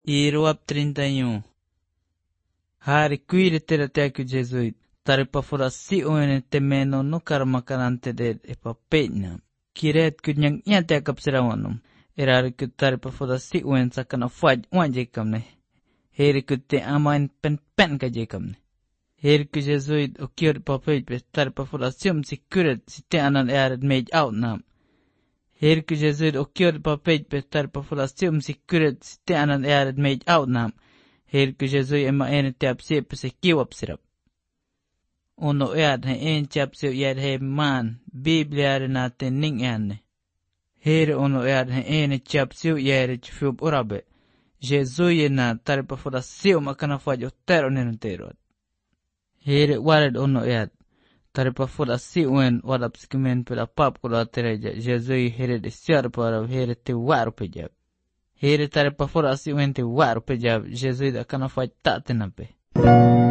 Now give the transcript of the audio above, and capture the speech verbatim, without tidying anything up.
Iruap trinta e um. Hari cuire terateco Jesus. Taripa furasi uene temeno no karmakarante de epapena. Kiret kunyang iya tekap sirawanum. Erari kutaripa furasi uen sakana faj uan jekamne. Heri kutte amain pen pen ka jekamne. Heri ku Jesus o kior papej pe taripa furasium si kuret si te anan earet mej out nam. Heri ku Jesus o kior papej pe taripa furasium si kuret si te anan earet mej out nam. Heri ku Jesus ema ene te apsie pe se kiwap sirap. Uno ead he en chapsio yad he man, Biblia natin ning ane. Here uno ead he ene chapsio yad chfub urabe. Jesus yena taripa furasium akana fajo tero nenunterot. Here wared uno ead. Taripa furasium wadap skimen pela pap kula tereja. Jesus here de siar para here te waru pejab. Here taripa furasium te waru pejab. Jesus akana faj tatenape.